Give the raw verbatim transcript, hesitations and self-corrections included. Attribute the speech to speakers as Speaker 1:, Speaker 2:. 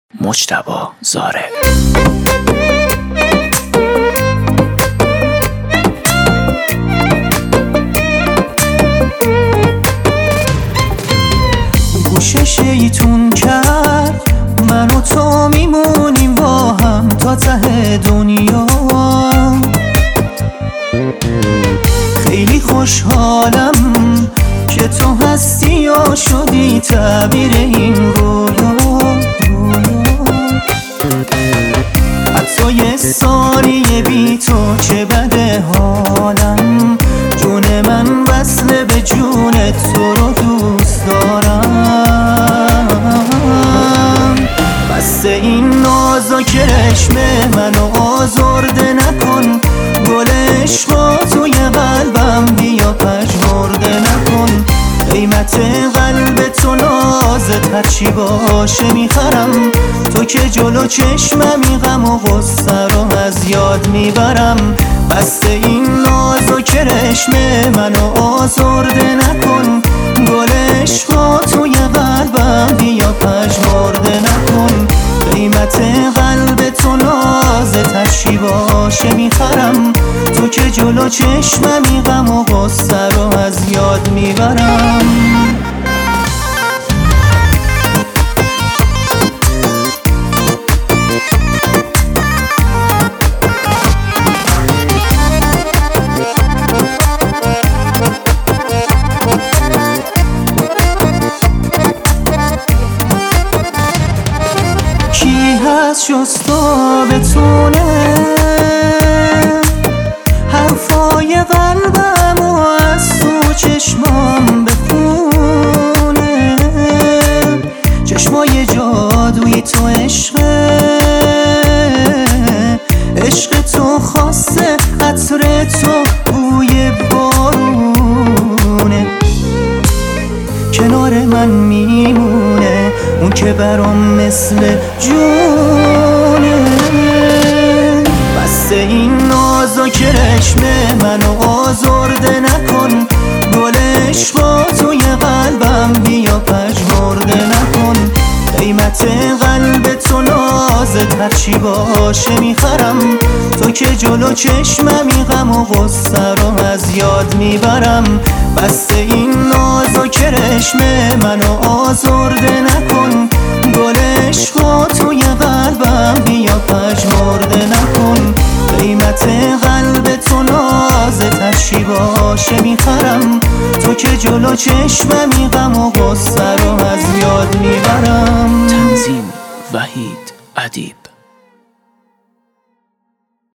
Speaker 1: مجتبی زارع.
Speaker 2: گوش شیطون کرد من و تو میمونیم با هم تا ته دنیا. خیلی خوشحالم که تو هستی و شدی تعبیر این رویا. حتی یه ثانیه بی تو چه بده حالم، جون من وصله به جونت، تو رو دوست دارم. بس این نازک رشم منو آزرده نکن، گل عشقا توی قلبم بیا پژمرده نکن. قیمت قلب تو نازت هرچی باشه میخرم، تو که جلو چشممی غم و غصه رو از یاد میبرم. بس این نازک رشم منو آزرده نکن، گل عشقا توی قلبم بیا پژمرده نکن. قیمت قلب تو نازت هرچی باشه میخرم، تو که جلو چشممی غم و غصه رو از یاد میبرم. کی هست شستا بتونه حرفای قلبم و از تو چشمام بخونه؟ چشمای جادوی تو عشقه، عشق تو خواسته عطر تو بوی بارونه. کنار من میمونه اون که برام مثل جونه. بس این نازک رشم منو آزرده نکن، گل عشقا توی قلبم بیا پژمرده نکن. قیمت قلب تو نازت هرچی باشه میخرم، تو که جلو چشممی غم و غصه رو از یاد میبرم. بس این نازک رشم منو آزرده نکن، گل عشقا توی قلبم بیا پژمرده نکن. قیمت قلب تو نازت هرچی باشه میخرم، تو که جلو چشممی غم و غصه رو از یاد میبرم.
Speaker 1: تنظیم وحید ادیب.